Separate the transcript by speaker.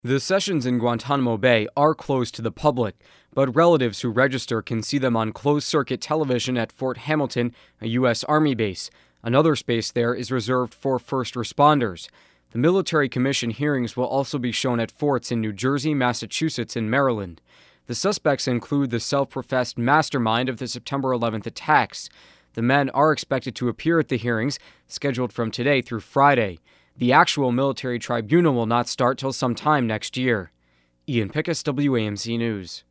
Speaker 1: The sessions in Guantanamo Bay are closed to the public, but relatives who register can see them on closed-circuit television at Fort Hamilton, a U.S. Army base. Another space there is reserved for first responders. The Military Commission hearings will also be shown at forts in New Jersey, Massachusetts, and Maryland. The suspects include the self-professed mastermind of the September 11th attacks. The men are expected to appear at the hearings, scheduled from today through Friday. The actual military tribunal will not start till sometime next year. Ian Pickus, WAMC News.